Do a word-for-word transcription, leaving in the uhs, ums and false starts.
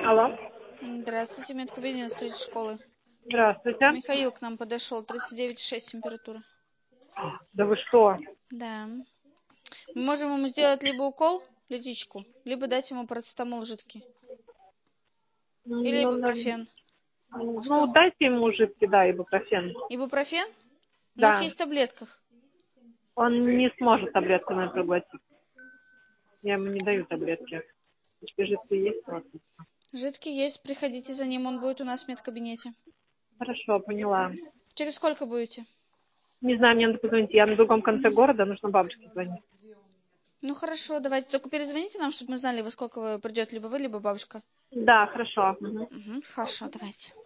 Алло. Здравствуйте, медкабинет строитель школы. Здравствуйте. Михаил к нам подошел, тридцать девять и шесть температура. Да вы что? Да. Мы можем ему сделать либо укол, летичку, либо дать ему парацетамол жидкий. Или Ну, на- ибупрофен. ну, Что? дайте ему жидкий, да, ибупрофен. Ибупрофен? У нас Да. есть в таблетках. Он не сможет таблетками проглотить. Я ему не даю таблетки. Теперь жидкий есть просто. Жидкий есть, приходите за ним, он будет у нас в медкабинете. Хорошо, поняла. Через сколько будете? Не знаю, мне надо позвонить. Я на другом конце города, нужно бабушке звонить. Ну хорошо, давайте только перезвоните нам, чтобы мы знали, во сколько вы придете, либо вы, либо бабушка. Да, хорошо. Мгм. Угу, хорошо, давайте.